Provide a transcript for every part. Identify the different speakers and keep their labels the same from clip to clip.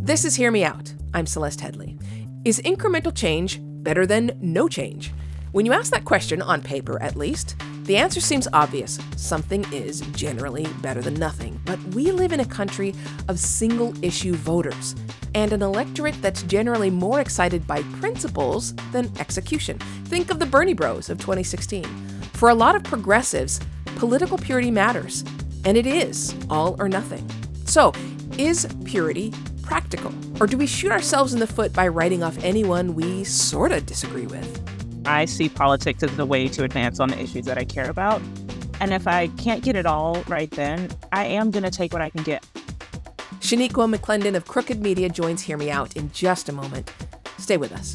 Speaker 1: This is Hear Me Out. I'm Celeste Headley. Is incremental change better than no change? When you ask that question, on paper at least, the answer seems obvious. Something is generally better than nothing. But we live in a country of single-issue voters and an electorate that's generally more excited by principles than execution. Think of the Bernie Bros of 2016. For a lot of progressives, political purity matters, and it is all or nothing. So, is purity practical? Or do we shoot ourselves in the foot by writing off anyone we sort of disagree with?
Speaker 2: I see politics as the way to advance on the issues that I care about. And if I can't get it all right then, I am going to take what I can get.
Speaker 1: Shaniqua McClendon of Crooked Media joins Hear Me Out in just a moment. Stay with us.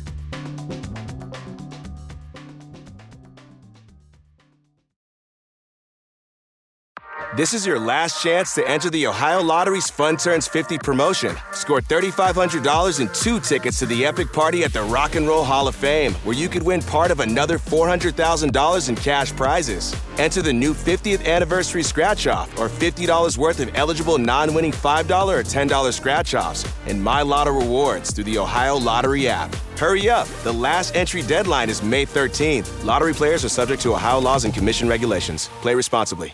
Speaker 3: This is your last chance to enter the Ohio Lottery's Fun Turns 50 promotion. Score $3,500 and 2 tickets to the epic party at the Rock and Roll Hall of Fame, where you could win part of another $400,000 in cash prizes. Enter the new 50th anniversary scratch-off or $50 worth of eligible non-winning $5 or $10 scratch-offs and My Lotto rewards through the Ohio Lottery app. Hurry up. The last entry deadline is May 13th. Lottery players are subject to Ohio laws and commission regulations. Play responsibly.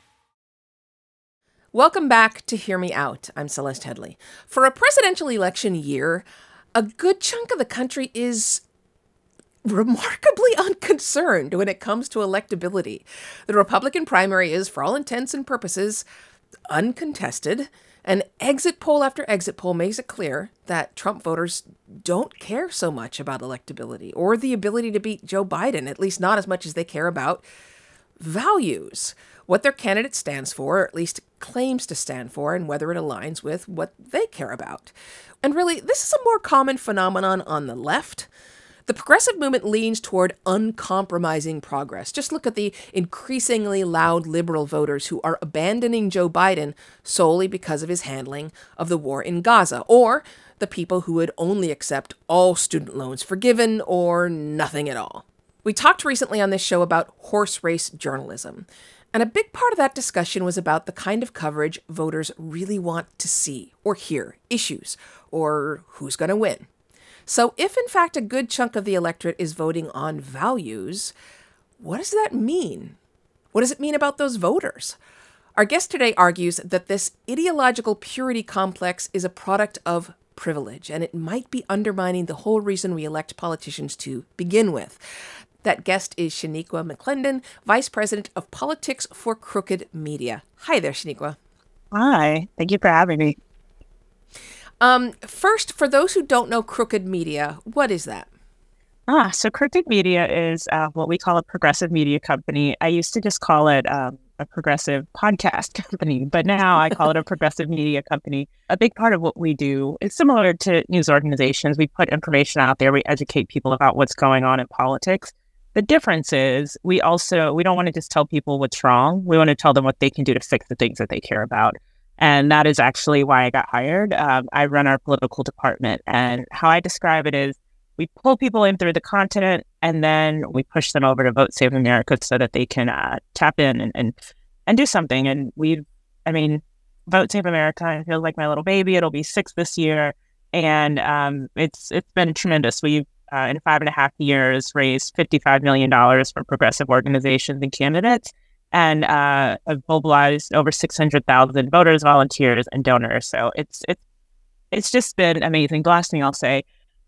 Speaker 1: Welcome back to Hear Me Out. I'm Celeste Headley. For a presidential election year, a good chunk of the country is remarkably unconcerned when it comes to electability. The Republican primary is, for all intents and purposes, uncontested, and exit poll after exit poll makes it clear that Trump voters don't care so much about electability or the ability to beat Joe Biden, at least not as much as they care about values, what their candidate stands for, or at least claims to stand for, and whether it aligns with what they care about. And really, this is a more common phenomenon on the left. The progressive movement leans toward uncompromising progress. Just look at the increasingly loud liberal voters who are abandoning Joe Biden solely because of his handling of the war in Gaza, or the people who would only accept all student loans forgiven or nothing at all. We talked recently on this show about horse race journalism. And a big part of that discussion was about the kind of coverage voters really want to see or hear, issues, or who's going to win. So if in fact a good chunk of the electorate is voting on values, what does that mean? What does it mean about those voters? Our guest today argues that this ideological purity complex is a product of privilege, and it might be undermining the whole reason we elect politicians to begin with. That guest is Shaniqua McClendon, Vice President of Politics for Crooked Media. Hi there, Shaniqua.
Speaker 2: Hi. Thank you for having me.
Speaker 1: First, for those who don't know Crooked Media, what is that?
Speaker 2: So Crooked Media is what we call a progressive media company. I used to just call it a progressive podcast company, but now I call it a progressive media company. A big part of what we do is similar to news organizations. We put information out there. We educate people about what's going on in politics. The difference is we don't want to just tell people what's wrong. We want to tell them what they can do to fix the things that they care about. And that is actually why I got hired. I run our political department. And how I describe it is we pull people in through the content and then we push them over to Vote Save America so that they can tap in and do something. And Vote Save America, it feels like my little baby. It'll be 6 this year. And it's been tremendous. We've in 5.5 years, raised $55 million for progressive organizations and candidates, and have mobilized over 600,000 voters, volunteers, and donors. So it's just been amazing. The last thing I'll say,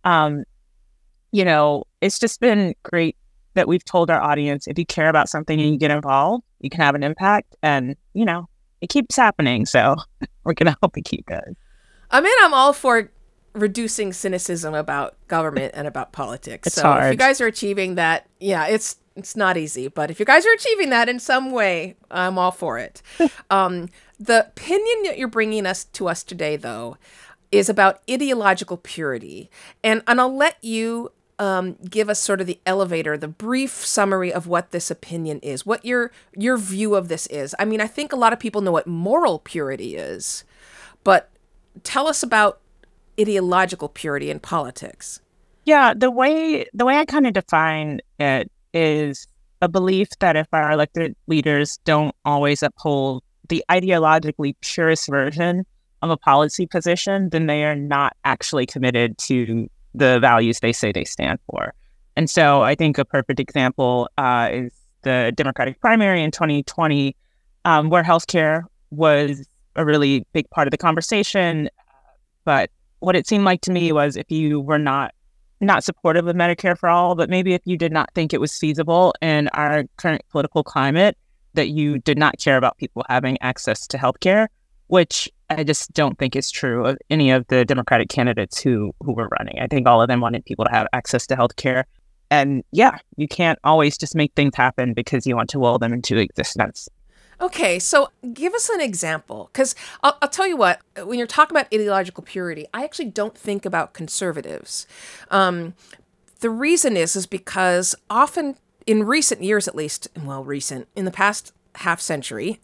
Speaker 2: it's just been great that we've told our audience, if you care about something and you get involved, you can have an impact, and it keeps happening. So we're gonna hope it keep going.
Speaker 1: I'm all for reducing cynicism about government and about politics.
Speaker 2: It's
Speaker 1: so
Speaker 2: hard.
Speaker 1: If you guys are achieving that, it's not easy, but if you guys are achieving that in some way, I'm all for it. The opinion that you're bringing to us today, though, is about ideological purity. And I'll let you give us sort of the elevator, the brief summary of what this opinion is, what your view of this is. I mean, I think a lot of people know what moral purity is, but tell us about ideological purity in politics.
Speaker 2: Yeah, the way I kind of define it is a belief that if our elected leaders don't always uphold the ideologically purest version of a policy position, then they are not actually committed to the values they say they stand for. And so I think a perfect example is the Democratic primary in 2020, where healthcare was a really big part of the conversation. But what it seemed like to me was if you were not supportive of Medicare for all, but maybe if you did not think it was feasible in our current political climate, that you did not care about people having access to healthcare, which I just don't think is true of any of the Democratic candidates who were running. I think all of them wanted people to have access to healthcare. And yeah, you can't always just make things happen because you want to will them into existence.
Speaker 1: Okay, so give us an example, because I'll tell you what, when you're talking about ideological purity, I actually don't think about conservatives. The reason is because often, in recent years at least, in the past half century,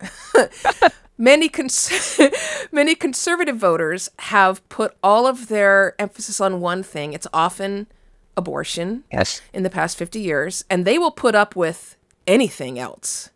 Speaker 1: many conservative voters have put all of their emphasis on one thing. It's often abortion.
Speaker 2: Yes.
Speaker 1: In the past 50 years, and they will put up with anything else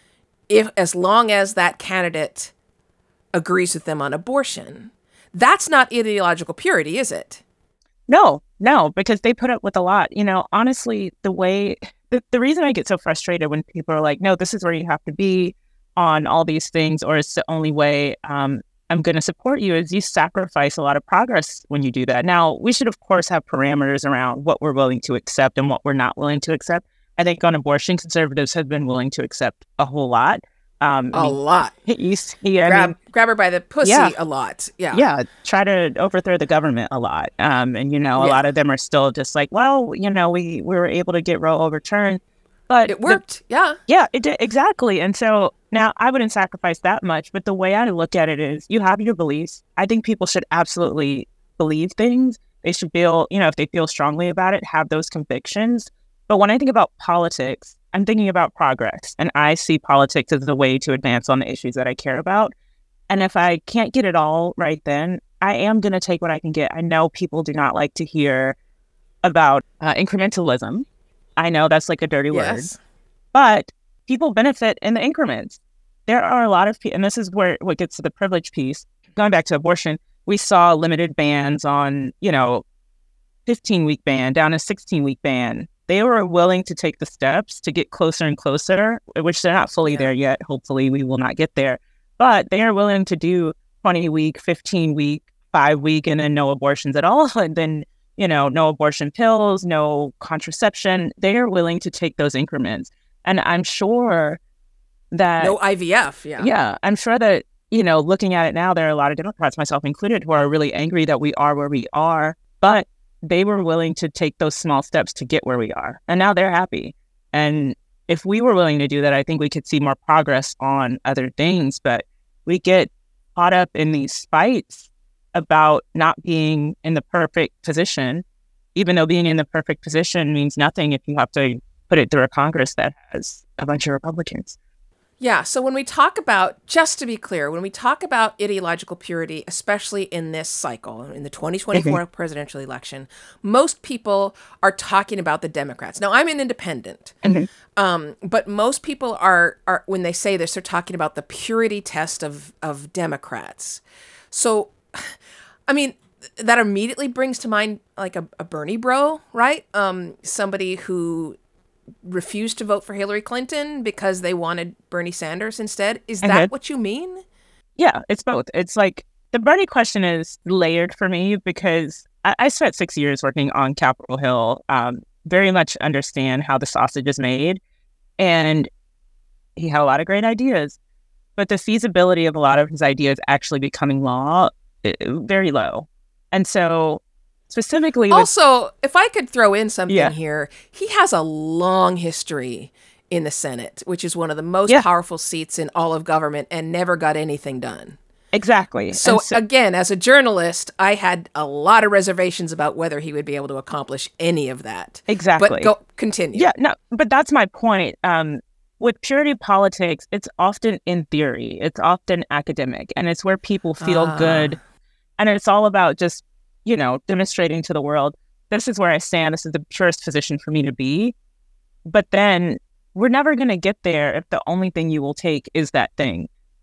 Speaker 1: as long as that candidate agrees with them on abortion. That's not ideological purity, is it?
Speaker 2: No, because they put up with a lot. Honestly, the reason I get so frustrated when people are like, no, this is where you have to be on all these things, or it's the only way I'm going to support you, is you sacrifice a lot of progress when you do that. Now, we should, of course, have parameters around what we're willing to accept and what we're not willing to accept. I think on abortion, conservatives have been willing to accept a whole lot.
Speaker 1: Lot. Grab her by the pussy a lot. Yeah.
Speaker 2: Yeah. Try to overthrow the government a lot. A lot of them are still just like, well, we were able to get Roe overturned. But
Speaker 1: it worked. Yeah,
Speaker 2: it did. Exactly. And so now I wouldn't sacrifice that much. But the way I look at it is you have your beliefs. I think people should absolutely believe things. They should feel, if they feel strongly about it, have those convictions. But when I think about politics, I'm thinking about progress. And I see politics as the way to advance on the issues that I care about. And if I can't get it all right then, I am going to take what I can get. I know people do not like to hear about incrementalism. I know that's like a dirty word, but people benefit in the increments. There are a lot of people, and this is what gets to the privilege piece. Going back to abortion, we saw limited bans on, 15-week ban down a 16-week ban. They were willing to take the steps to get closer and closer, which they're not fully there yet. Hopefully we will not get there, but they are willing to do 20-week, 15-week, 5-week, and then no abortions at all. And then no abortion pills, no contraception. They are willing to take those increments. And I'm sure that...
Speaker 1: No IVF,
Speaker 2: Yeah, I'm sure that, looking at it now, there are a lot of Democrats, myself included, who are really angry that we are where we are. But they were willing to take those small steps to get where we are. And now they're happy. And if we were willing to do that, I think we could see more progress on other things. But we get caught up in these fights about not being in the perfect position, even though being in the perfect position means nothing if you have to put it through a Congress that has a bunch of Republicans.
Speaker 1: Yeah, so when we talk about, just to be clear, when we talk about ideological purity, especially in this cycle, in the 2024 presidential election, most people are talking about the Democrats. Now, I'm an independent, but most people are when they say this, they're talking about the purity test of Democrats. So, I mean, that immediately brings to mind like a Bernie bro, right? Somebody who refused to vote for Hillary Clinton because they wanted Bernie Sanders instead. Is that what you mean?
Speaker 2: Yeah, it's both. It's like the Bernie question is layered for me because I spent 6 years working on Capitol Hill, very much understand how the sausage is made. And he had a lot of great ideas, but the feasibility of a lot of his ideas actually becoming law, very low. And so specifically
Speaker 1: also, if I could throw in something here, he has a long history in the Senate, which is one of the most powerful seats in all of government, and never got anything done.
Speaker 2: Exactly.
Speaker 1: So again, as a journalist, I had a lot of reservations about whether he would be able to accomplish any of that.
Speaker 2: Exactly.
Speaker 1: But continue.
Speaker 2: Yeah, no, but that's my point. With purity politics, it's often in theory, it's often academic, and it's where people feel good. And it's all about just, demonstrating to the world, this is where I stand. This is the purest position for me to be. But then we're never going to get there if the only thing you will take is that thing.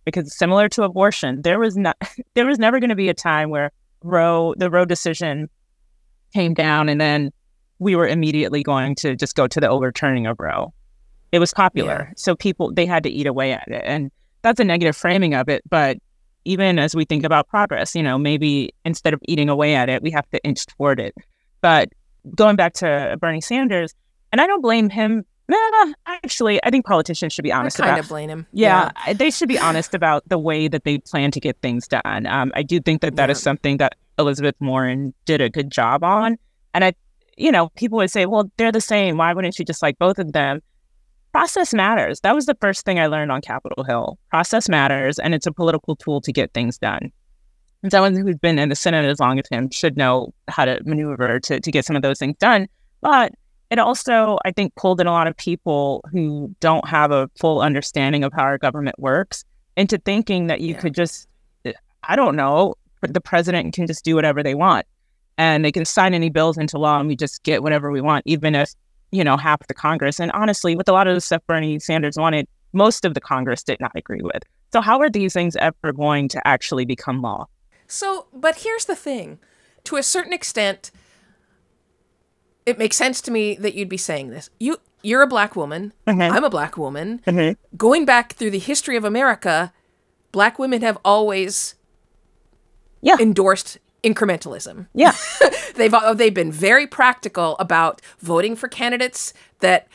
Speaker 2: because similar to abortion, there was never going to be a time where the Roe decision came down and then we were immediately going to just go to the overturning of Roe. It was popular.
Speaker 1: Yeah.
Speaker 2: So they had to eat away at it. And that's a negative framing of it. But even as we think about progress, maybe instead of eating away at it, we have to inch toward it. But going back to Bernie Sanders, and I don't blame him. Actually, I think politicians should be honest about it.
Speaker 1: I kind of blame him.
Speaker 2: Yeah, they should be honest about the way that they plan to get things done. I do think that is something that Elizabeth Warren did a good job on. And people would say, well, they're the same. Why wouldn't you just like both of them? Process matters. That was the first thing I learned on Capitol Hill. Process matters, and it's a political tool to get things done. And someone who's been in the Senate as long as him should know how to maneuver to get some of those things done. But it also, I think, pulled in a lot of people who don't have a full understanding of how our government works into thinking that you could just, I don't know, the president can just do whatever they want. And they can sign any bills into law and we just get whatever we want, even if, half the Congress. And honestly, with a lot of the stuff Bernie Sanders wanted, most of the Congress did not agree with. So how are these things ever going to actually become law?
Speaker 1: So, but here's the thing. To a certain extent, it makes sense to me that you'd be saying this. You're a Black woman.
Speaker 2: Mm-hmm.
Speaker 1: I'm a Black woman.
Speaker 2: Mm-hmm.
Speaker 1: Going back through the history of America, Black women have always endorsed incrementalism.
Speaker 2: Yeah.
Speaker 1: They've been very practical about voting for candidates that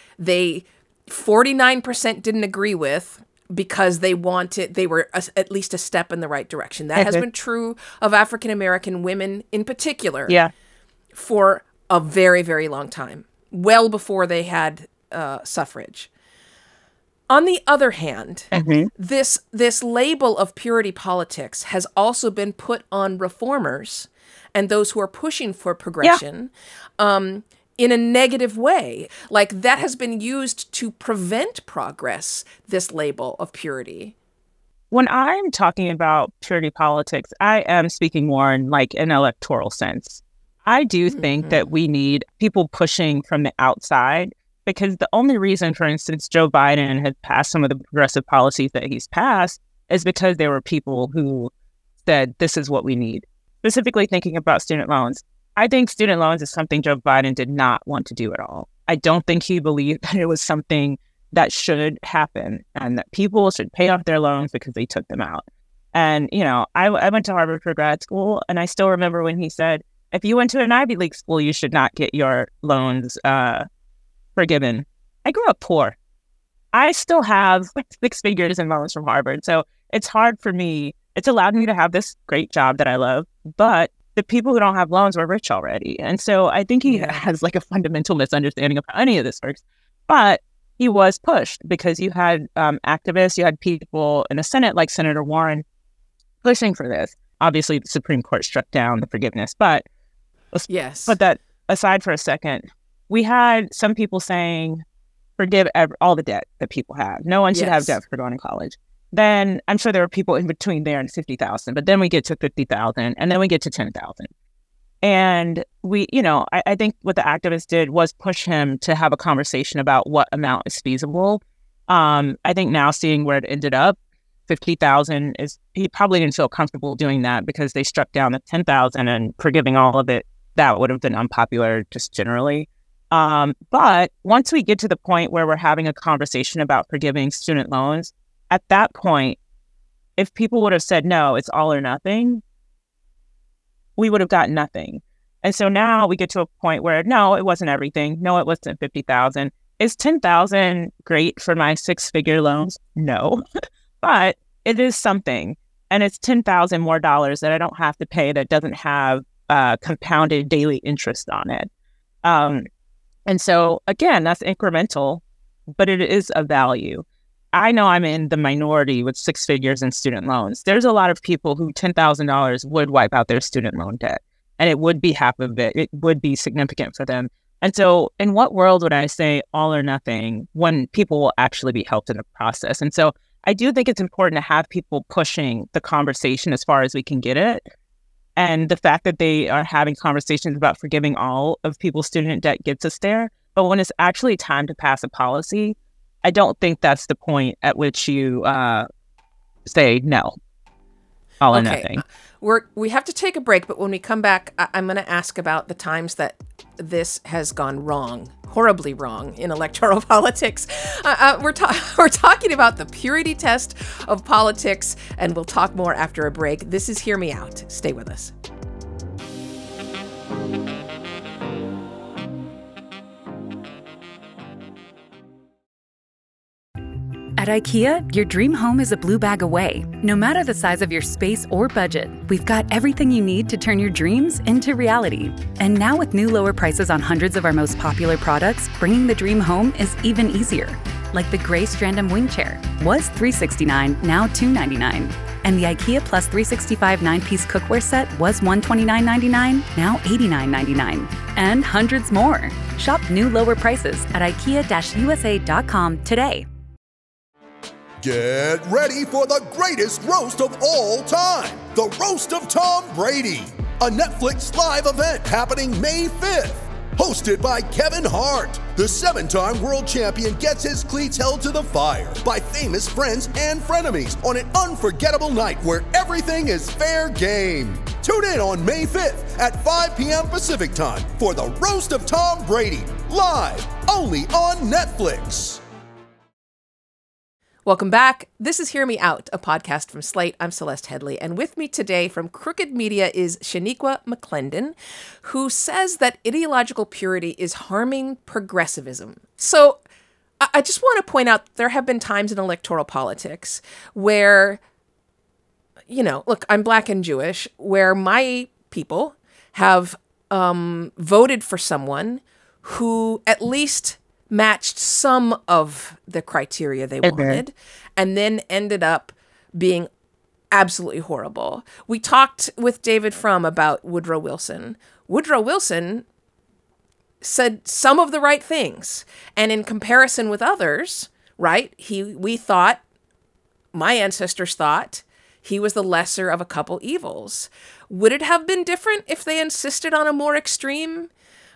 Speaker 1: 49% didn't agree with because they were at least a step in the right direction. That has been true of African American women in particular.
Speaker 2: Yeah.
Speaker 1: For a very, very long time, well before they had suffrage. On the other hand, this label of purity politics has also been put on reformers and those who are pushing for progression in a negative way. Like that has been used to prevent progress, this label of purity.
Speaker 2: When I'm talking about purity politics, I am speaking more in like an electoral sense. I do think that we need people pushing from the outside, because the only reason, for instance, Joe Biden has passed some of the progressive policies that he's passed is because there were people who said, this is what we need. Specifically thinking about student loans. I think student loans is something Joe Biden did not want to do at all. I don't think he believed that it was something that should happen and that people should pay off their loans because they took them out. And, I went to Harvard for grad school, and I still remember when he said, if you went to an Ivy League school, you should not get your loans forgiven. I grew up poor. I still have 6 figures in loans from Harvard. So it's hard for me. It's allowed me to have this great job that I love. But the people who don't have loans were rich already. And so I think he has like a fundamental misunderstanding of how any of this works. But he was pushed because you had activists, you had people in the Senate like Senator Warren pushing for this. Obviously, the Supreme Court struck down the forgiveness. But
Speaker 1: yes,
Speaker 2: put that aside for a second. We had some people saying, forgive all the debt that people have. No one should have debt for going to college. Then I'm sure there were people in between there and 50,000, but then we get to 50,000 and then we get to 10,000. And I think what the activist did was push him to have a conversation about what amount is feasible. I think now seeing where it ended up, 50,000 he probably didn't feel comfortable doing that because they struck down the 10,000 and forgiving all of it. That would have been unpopular just generally. But once we get to the point where we're having a conversation about forgiving student loans, at that point, if people would have said, no, it's all or nothing, we would have gotten nothing. And so now we get to a point where, no, it wasn't everything. No, it wasn't 50,000. Is 10,000 great for my 6-figure loans? No, but it is something. And it's 10,000 more dollars that I don't have to pay that doesn't have compounded daily interest on it. And so, again, that's incremental, but it is a value. I know I'm in the minority with 6 figures in student loans. There's a lot of people who $10,000 would wipe out their student loan debt, and it would be half of it. It would be significant for them. And so in what world would I say all or nothing when people will actually be helped in the process? And so I do think it's important to have people pushing the conversation as far as we can get it. And the fact that they are having conversations about forgiving all of people's student debt gets us there. But when it's actually time to pass a policy, I don't think that's the point at which you say no, all or
Speaker 1: Okay.
Speaker 2: nothing.
Speaker 1: We have to take a break, but when we come back, I'm going to ask about the times that this has gone wrong, horribly wrong in electoral politics. We're talking about the purity test of politics, and we'll talk more after a break. This is Hear Me Out. Stay with us.
Speaker 4: At IKEA, your dream home is a blue bag away. No matter the size of your space or budget, we've got everything you need to turn your dreams into reality. And now with new lower prices on hundreds of our most popular products, bringing the dream home is even easier. Like the gray Strandom wing chair was $369, now $299. And the IKEA Plus 365 9-piece cookware set was $129.99, now $89.99. And hundreds more. Shop new lower prices at IKEA-USA.com today.
Speaker 5: Get ready for the greatest roast of all time, the Roast of Tom Brady, a Netflix live event happening May 5th. Hosted by Kevin Hart, the 7-time world champion gets his cleats held to the fire by famous friends and frenemies on an unforgettable night where everything is fair game. Tune in on May 5th at 5 p.m. Pacific time for the Roast of Tom Brady, live only on Netflix.
Speaker 1: Welcome back. This is Hear Me Out, a podcast from Slate. I'm Celeste Headlee, and with me today from Crooked Media is Shaniqua McClendon, who says that ideological purity is harming progressivism. So I just want to point out there have been times in electoral politics where, look, I'm Black and Jewish, where my people have voted for someone who at least matched some of the criteria they wanted, and then ended up being absolutely horrible. We talked with David Frum about Woodrow Wilson. Woodrow Wilson said some of the right things, and in comparison with others, right, my ancestors thought he was the lesser of a couple evils. Would it have been different if they insisted on a more extreme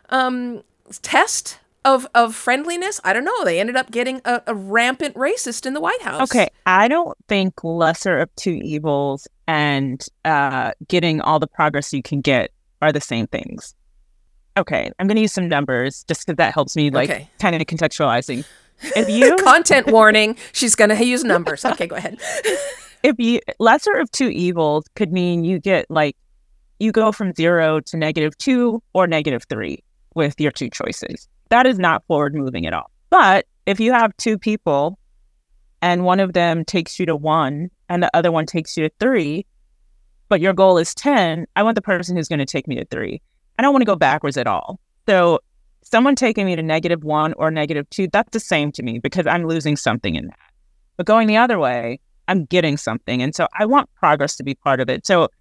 Speaker 1: test of friendliness? I don't know. They ended up getting a rampant racist in the White House.
Speaker 2: Okay, I don't think lesser of two evils and getting all the progress you can get are the same things. Okay, I'm going to use some numbers just because that helps me, kind of contextualizing. If you
Speaker 1: content warning, she's going to use numbers. Okay, go ahead.
Speaker 2: Lesser of two evils could mean you get you go from 0 to -2 or -3 with your two choices. That is not forward moving at all. But if you have two people and one of them takes you to 1 and the other one takes you to 3, but your goal is 10, I want the person who's going to take me to 3. I don't want to go backwards at all. So someone taking me to -1 or -2, that's the same to me because I'm losing something in that. But going the other way, I'm getting something. And so I want progress to be part of it. So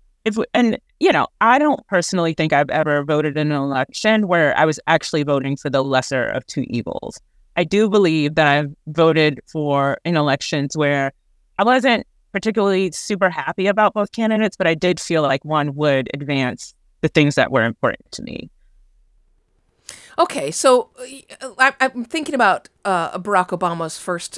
Speaker 2: I don't personally think I've ever voted in an election where I was actually voting for the lesser of two evils. I do believe that I've voted in elections where I wasn't particularly super happy about both candidates, but I did feel like one would advance the things that were important to me.
Speaker 1: Okay, so I'm thinking about Barack Obama's first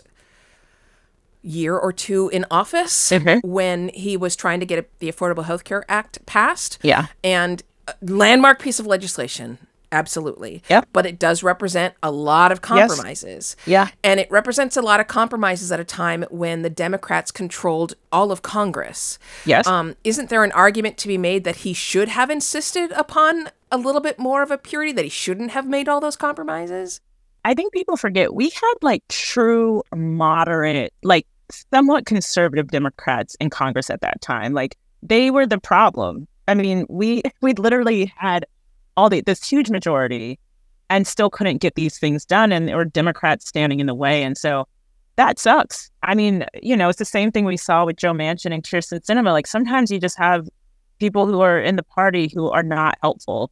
Speaker 1: year or two in office when he was trying to get the Affordable Health Care Act passed.
Speaker 2: Yeah.
Speaker 1: And a landmark piece of legislation, absolutely.
Speaker 2: Yep.
Speaker 1: But it does represent a lot of compromises.
Speaker 2: Yes. Yeah.
Speaker 1: And it represents a lot of compromises at a time when the Democrats controlled all of Congress.
Speaker 2: Yes.
Speaker 1: Isn't there an argument to be made that he should have insisted upon a little bit more of a purity, that he shouldn't have made all those compromises?
Speaker 2: I think people forget we had true moderate, somewhat conservative Democrats in Congress at that time. They were the problem. I mean, we literally had this huge majority and still couldn't get these things done, and there were Democrats standing in the way. And so that sucks. I mean, it's the same thing we saw with Joe Manchin and Kyrsten Sinema. Sometimes you just have people who are in the party who are not helpful.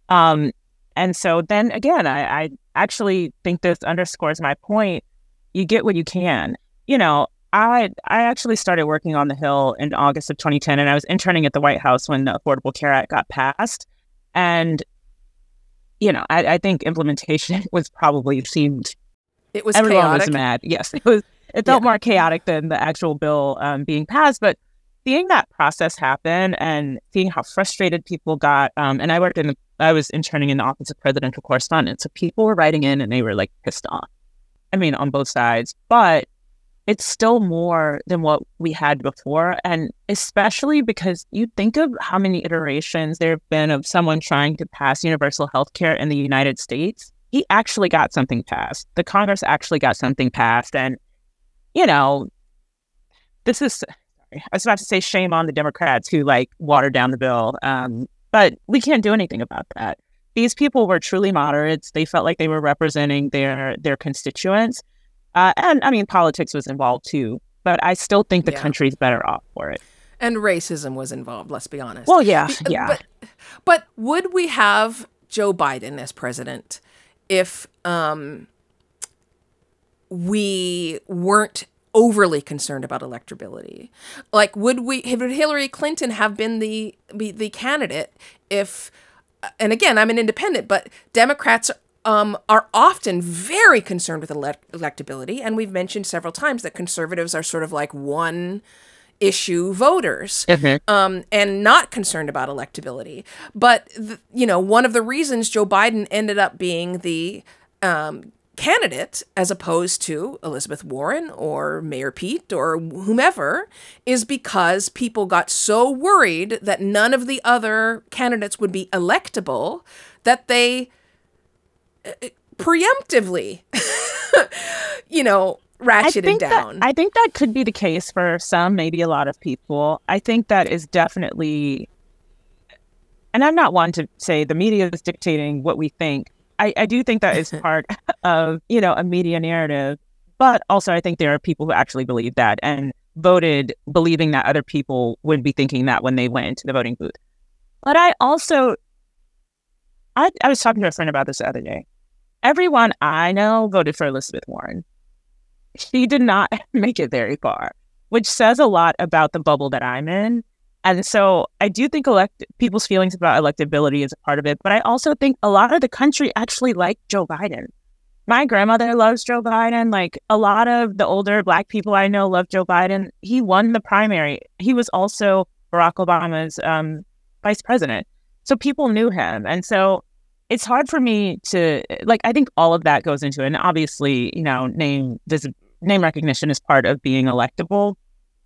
Speaker 2: And so then again, I actually think this underscores my point. You get what you can. I actually started working on the Hill in August of 2010, and I was interning at the White House when the Affordable Care Act got passed. And, I think implementation was probably seemed...
Speaker 1: It was
Speaker 2: everyone
Speaker 1: chaotic.
Speaker 2: was mad. Yes, it was. It felt more chaotic than the actual bill being passed. But seeing that process happen and seeing how frustrated people got, and I was interning in the Office of Presidential Correspondence, so people were writing in and they were like pissed off. I mean, on both sides, but it's still more than what we had before. And especially because you think of how many iterations there have been of someone trying to pass universal health care in the United States. He actually got something passed. The Congress actually got something passed. And, you know, this is, sorry, I was about to say shame on the Democrats who like watered down the bill. But we can't do anything about that. These people were truly moderates. They felt like they were representing their constituents. And I mean, politics was involved too, but I still think the country's better off for it.
Speaker 1: And racism was involved, let's be honest.
Speaker 2: Well, yeah.
Speaker 1: But would we have Joe Biden as president if we weren't overly concerned about electability? Like, would Hillary Clinton have been the candidate if, and again, I'm an independent, but Democrats are often very concerned with electability. And we've mentioned several times that conservatives are sort of like one issue voters and not concerned about electability. But, one of the reasons Joe Biden ended up being the candidate as opposed to Elizabeth Warren or Mayor Pete or whomever is because people got so worried that none of the other candidates would be electable that they preemptively, ratcheted down.
Speaker 2: I think that could be the case for some, maybe a lot of people. I think that is definitely, and I'm not one to say the media is dictating what we think. I do think that is part of, a media narrative, but also I think there are people who actually believe that and voted believing that other people would be thinking that when they went into the voting booth. But I was talking to a friend about this the other day. Everyone I know voted for Elizabeth Warren. She did not make it very far, which says a lot about the bubble that I'm in. And so I do think people's feelings about electability is a part of it. But I also think a lot of the country actually liked Joe Biden. My grandmother loves Joe Biden. Like a lot of the older Black people I know love Joe Biden. He won the primary. He was also Barack Obama's vice president. So people knew him. And so it's hard for me to, I think all of that goes into it. And obviously, name recognition is part of being electable.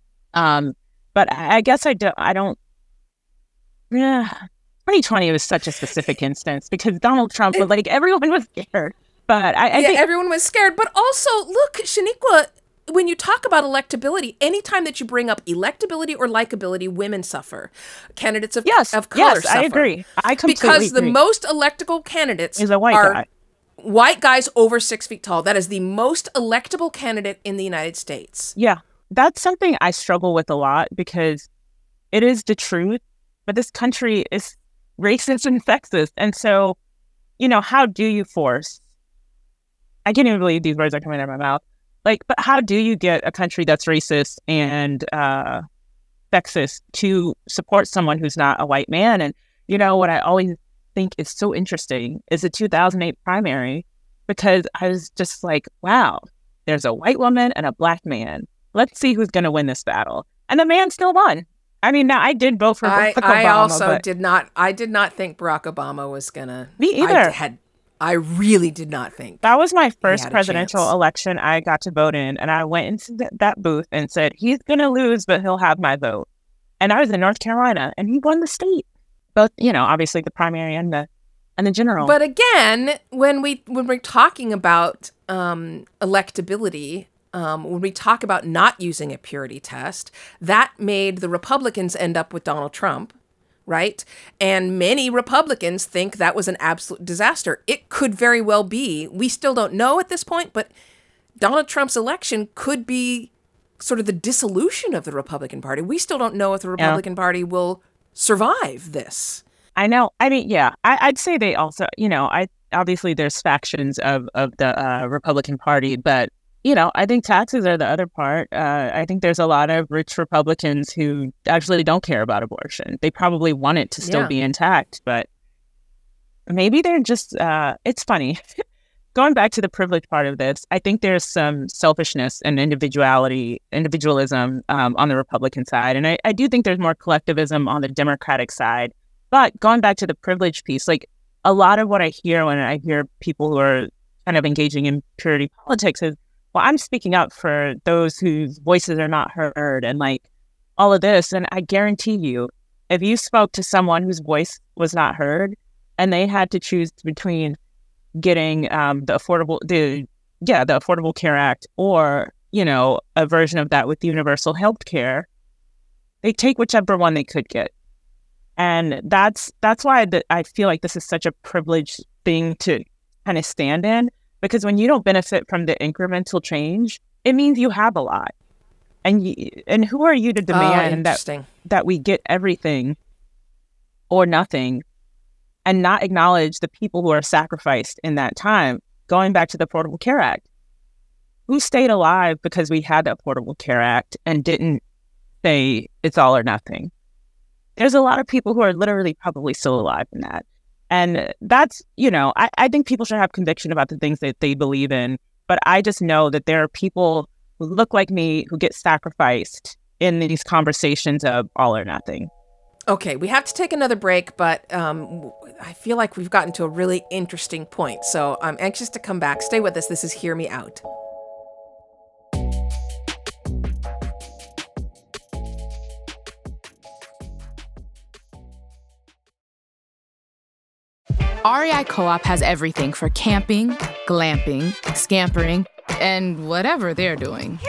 Speaker 2: But I guess I don't. Yeah, 2020 was such a specific instance because Donald Trump, everyone was scared. But I think
Speaker 1: everyone was scared. But also, look, Shaniqua, when you talk about electability, anytime that you bring up electability or likability, women suffer. Candidates of color suffer.
Speaker 2: Yes, I agree. I completely
Speaker 1: because
Speaker 2: agree.
Speaker 1: The most electable candidates
Speaker 2: is a white guy.
Speaker 1: White guys over 6 feet tall. That is the most electable candidate in the United States.
Speaker 2: Yeah, that's something I struggle with a lot because it is the truth, but this country is racist and sexist. And so, how do you force? I can't even believe these words are coming out of my mouth. But how do you get a country that's racist and sexist to support someone who's not a white man? And, what I always think is so interesting is the 2008 primary, because I was just like, wow, there's a white woman and a Black man. Let's see who's going to win this battle. And the man still won. I mean, now I did vote for Barack Obama.
Speaker 1: I did not think Barack Obama was going to.
Speaker 2: Me either.
Speaker 1: I really did not think.
Speaker 2: That was my first presidential election I got to vote in. And I went into that booth and said, he's going to lose, but he'll have my vote. And I was in North Carolina and he won the state. Both, obviously the primary and the general.
Speaker 1: But again, when we're talking about electability, when we talk about not using a purity test, that made the Republicans end up with Donald Trump. Right? And many Republicans think that was an absolute disaster. It could very well be. We still don't know at this point, but Donald Trump's election could be sort of the dissolution of the Republican Party. We still don't know if the Republican Party will survive this.
Speaker 2: I know. I mean, yeah, I'd say they also, obviously there's factions of the Republican Party, but I think taxes are the other part. I think there's a lot of rich Republicans who actually don't care about abortion. They probably want it to still be intact, but maybe they're just, it's funny. going back to the privilege part of this, I think there's some selfishness and individualism on the Republican side. And I do think there's more collectivism on the Democratic side. But going back to the privilege piece, like a lot of what I hear when I hear people who are kind of engaging in purity politics is, well, I'm speaking up for those whose voices are not heard and like all of this. And I guarantee you, if you spoke to someone whose voice was not heard and they had to choose between getting the Affordable Care Act or, you know, a version of that with universal health care, they take whichever one they could get. And that's why I feel like this is such a privileged thing to kind of stand in, because when you don't benefit from the incremental change, it means you have a lot. And who are you to demand that we get everything or nothing and not acknowledge the people who are sacrificed in that time? Going back to the Affordable Care Act, who stayed alive because we had the Affordable Care Act and didn't say it's all or nothing? There's a lot of people who are literally probably still alive in that. And that's, you know, I think people should have conviction about the things that they believe in. But I just know that there are people who look like me who get sacrificed in these conversations of all or nothing.
Speaker 1: Okay, we have to take another break, but I feel like we've gotten to a really interesting point. So I'm anxious to come back. Stay with us. This is Hear Me Out.
Speaker 6: REI Co-op has everything for camping, glamping, scampering, and whatever they're doing.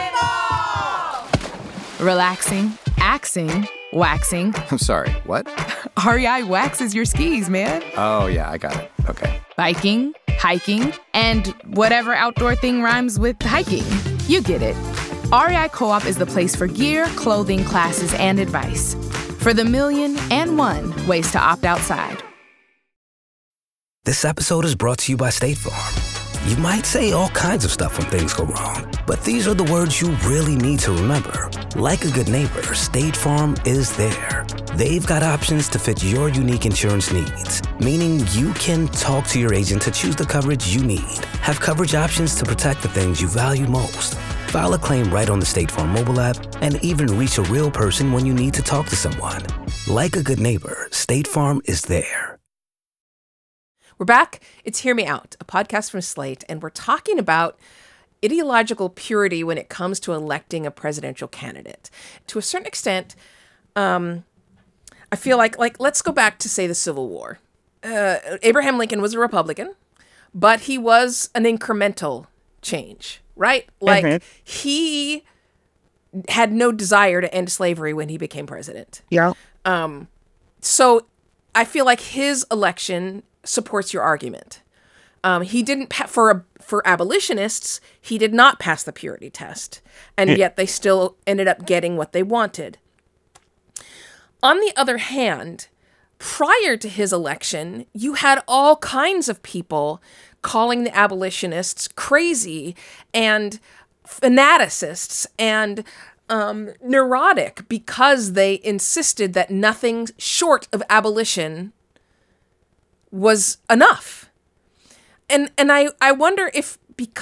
Speaker 6: Relaxing, axing, waxing.
Speaker 7: I'm sorry, what?
Speaker 6: REI waxes your skis, man.
Speaker 7: Oh, yeah, I got it. Okay.
Speaker 6: Biking, hiking, and whatever outdoor thing rhymes with hiking. You get it. REI Co-op is the place for gear, clothing, classes, and advice. For the 1,000,001 ways to opt outside.
Speaker 8: This episode is brought to you by State Farm. You might say all kinds of stuff when things go wrong, but these are the words you really need to remember. Like a good neighbor, State Farm is there. They've got options to fit your unique insurance needs, meaning you can talk to your agent to choose the coverage you need, have coverage options to protect the things you value most, file a claim right on the State Farm mobile app, and even reach a real person when you need to talk to someone. Like a good neighbor, State Farm is there.
Speaker 1: We're back. It's Hear Me Out, a podcast from Slate, and we're talking about ideological purity when it comes to electing a presidential candidate. To a certain extent, I feel like let's go back to, say, the Civil War. Abraham Lincoln was a Republican, but he was an incremental change, right? Like, he had no desire to end slavery when he became president.
Speaker 2: Yeah.
Speaker 1: So I feel like his election supports your argument. He didn't for abolitionists, he did not pass the purity test, and yet they still ended up getting what they wanted. On the other hand, prior to his election, you had all kinds of people calling the abolitionists crazy and fanaticists and neurotic because they insisted that nothing short of abolition was enough. And I wonder if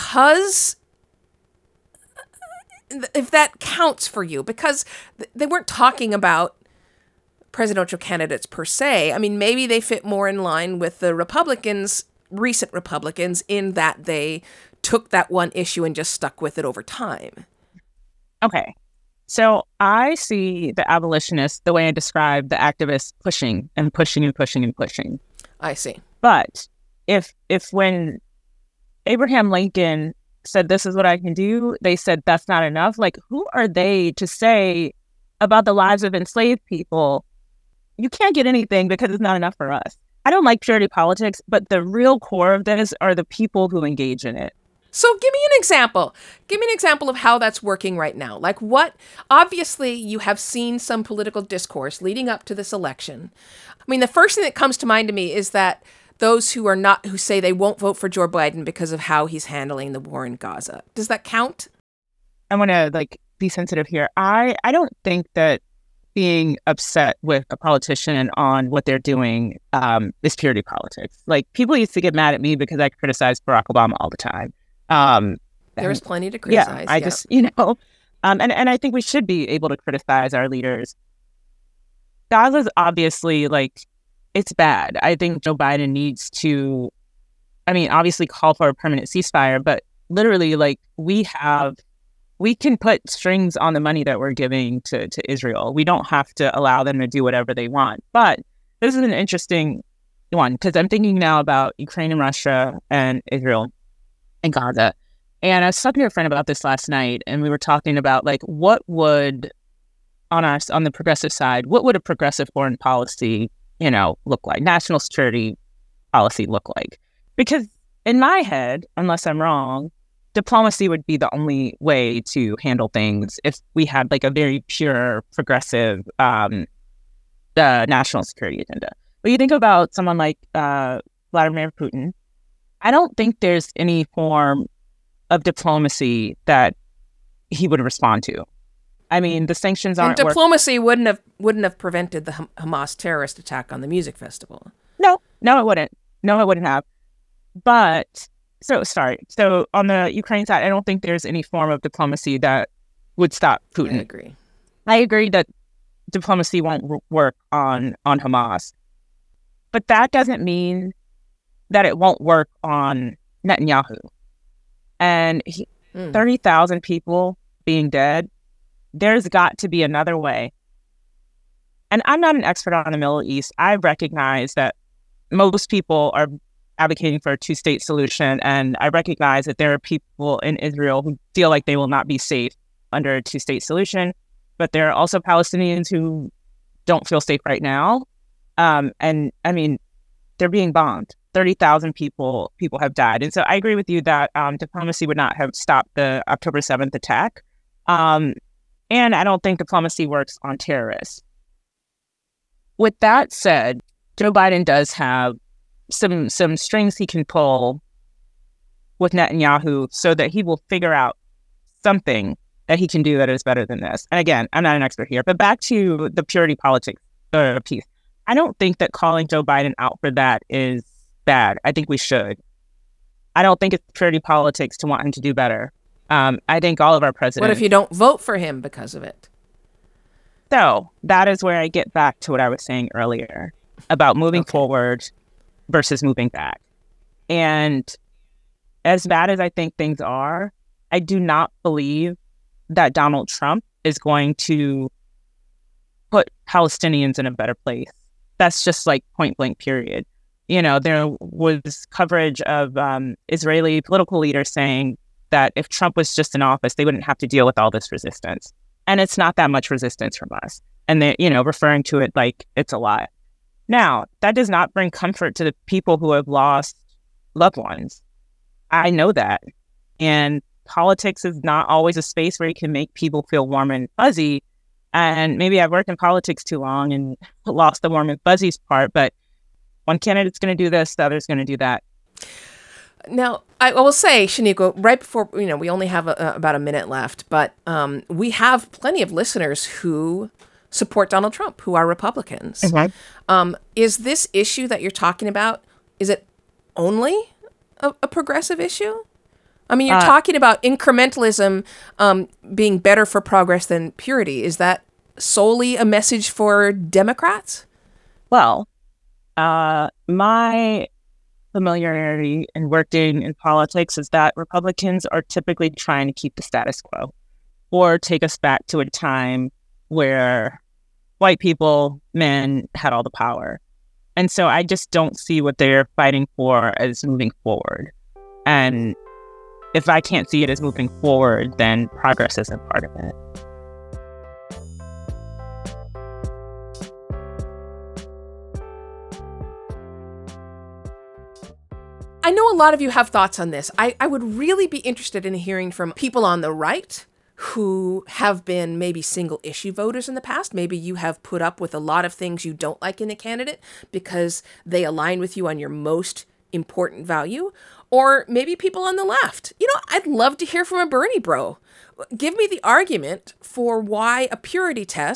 Speaker 1: that counts for you, because they weren't talking about presidential candidates per se. I mean, maybe they fit more in line with the Republicans, recent Republicans, in that they took that one issue and just stuck with it over time.
Speaker 2: Okay. So I see the abolitionists the way I described the activists pushing and pushing and pushing and pushing.
Speaker 1: I see.
Speaker 2: But if when Abraham Lincoln said, this is what I can do, they said, that's not enough. Like, who are they to say about the lives of enslaved people, you can't get anything because it's not enough for us? I don't like purity politics, but the real core of this are the people who engage in it.
Speaker 1: So give me an example. Give me an example of how that's working right now. Like, what? Obviously, you have seen some political discourse leading up to this election. I mean, the first thing that comes to mind to me is that those who say they won't vote for Joe Biden because of how he's handling the war in Gaza. Does that count?
Speaker 2: I want to be sensitive here. I don't think that being upset with a politician on what they're doing is purity politics. Like, people used to get mad at me because I criticized Barack Obama all the time.
Speaker 1: There's plenty to criticize.
Speaker 2: Yeah, I just, and I think we should be able to criticize our leaders. Gaza's obviously, like, it's bad. I think Joe Biden needs to, obviously call for a permanent ceasefire, but literally, like, we can put strings on the money that we're giving to Israel. We don't have to allow them to do whatever they want. But this is an interesting one, because I'm thinking now about Ukraine and Russia and Israel and Gaza. And I was talking to a friend about this last night, and we were talking about, like, what would, on the progressive side, what would a progressive foreign policy, look like? National security policy look like? Because in my head, unless I'm wrong, diplomacy would be the only way to handle things if we had, like, a very pure, progressive national security agenda. But you think about someone like Vladimir Putin, I don't think there's any form of diplomacy that he would respond to. The sanctions aren't.
Speaker 1: And diplomacy wouldn't have prevented the Hamas terrorist attack on the music festival.
Speaker 2: No, it wouldn't. No, it wouldn't have. But So on the Ukraine side, I don't think there's any form of diplomacy that would stop Putin. I agree that diplomacy won't work on Hamas. But that doesn't mean that it won't work on Netanyahu. And 30,000 people being dead, there's got to be another way. And I'm not an expert on the Middle East. I recognize that most people are advocating for a two-state solution, and I recognize that there are people in Israel who feel like they will not be safe under a two-state solution, but there are also Palestinians who don't feel safe right now. And they're being bombed. 30,000 people have died. And so I agree with you that diplomacy would not have stopped the October 7th attack. And I don't think diplomacy works on terrorists. With that said, Joe Biden does have some strings he can pull with Netanyahu so that he will figure out something that he can do that is better than this. And again, I'm not an expert here, but back to the purity politics piece. I don't think that calling Joe Biden out for that is bad. I think we should. I don't think it's purity politics to want him to do better. I think all of our presidents...
Speaker 1: What if you don't vote for him because of it?
Speaker 2: So that is where I get back to what I was saying earlier about moving forward versus moving back. And as bad as I think things are, I do not believe that Donald Trump is going to put Palestinians in a better place. That's just like point blank, period. There was coverage of Israeli political leaders saying that if Trump was just in office, they wouldn't have to deal with all this resistance. And it's not that much resistance from us. And they're, referring to it like it's a lie. Now, that does not bring comfort to the people who have lost loved ones. I know that. And politics is not always a space where you can make people feel warm and fuzzy. And maybe I've worked in politics too long and lost the warm and fuzzies part, but one candidate's going to do this, the other's going to do that.
Speaker 1: Now, I will say, Shaniqua, right before, we only have about a minute left, but we have plenty of listeners who support Donald Trump, who are Republicans.
Speaker 2: Okay.
Speaker 1: Is this issue that you're talking about, is it only a progressive issue? You're talking about incrementalism being better for progress than purity. Is that solely a message for Democrats?
Speaker 2: Well, my familiarity in working in politics is that Republicans are typically trying to keep the status quo or take us back to a time where white people, men, had all the power. And so I just don't see what they're fighting for as moving forward. And if I can't see it as moving forward, then progress isn't part of it.
Speaker 1: I know a lot of you have thoughts on this. I would really be interested in hearing from people on the right who have been maybe single issue voters in the past. Maybe you have put up with a lot of things you don't like in a candidate because they align with you on your most important value. Or maybe people on the left. I'd love to hear from a Bernie bro. Give me the argument for why a purity test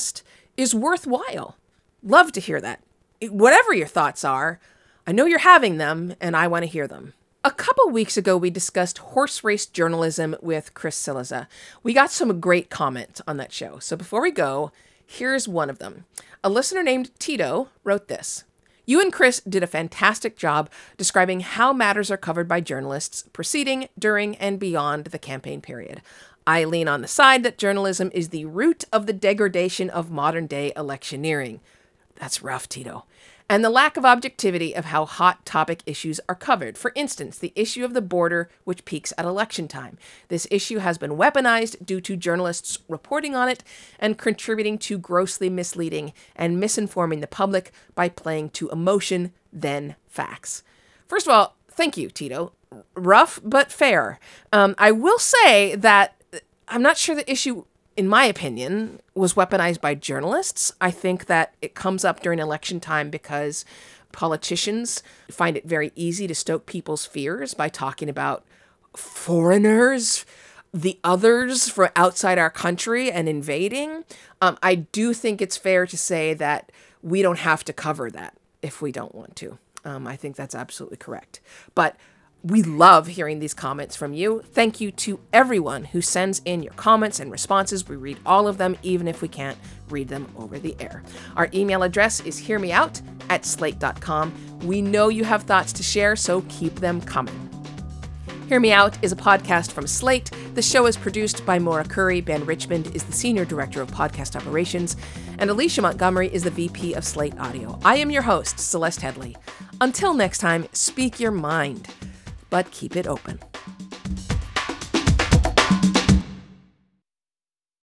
Speaker 1: is worthwhile. Love to hear that. Whatever your thoughts are, I know you're having them, and I want to hear them. A couple weeks ago, we discussed horse race journalism with Chris Cillizza. We got some great comments on that show. So before we go, here's one of them. A listener named Tito wrote this. You and Chris did a fantastic job describing how matters are covered by journalists preceding, during, and beyond the campaign period. I lean on the side that journalism is the root of the degradation of modern-day electioneering. That's rough, Tito. And the lack of objectivity of how hot topic issues are covered. For instance, the issue of the border, which peaks at election time. This issue has been weaponized due to journalists reporting on it and contributing to grossly misleading and misinforming the public by playing to emotion, then facts. First of all, thank you, Tito. Rough, but fair. I will say that I'm not sure the issue, in my opinion, was weaponized by journalists. I think that it comes up during election time because politicians find it very easy to stoke people's fears by talking about foreigners, the others from outside our country and invading. I do think it's fair to say that we don't have to cover that if we don't want to. I think that's absolutely correct. But we love hearing these comments from you. Thank you to everyone who sends in your comments and responses. We read all of them, even if we can't read them over the air. Our email address is hearmeout@slate.com. We know you have thoughts to share, so keep them coming. Hear Me Out is a podcast from Slate. The show is produced by Maura Curry. Ben Richmond is the Senior Director of Podcast Operations. And Alicia Montgomery is the VP of Slate Audio. I am your host, Celeste Headlee. Until next time, speak your mind, but keep it open.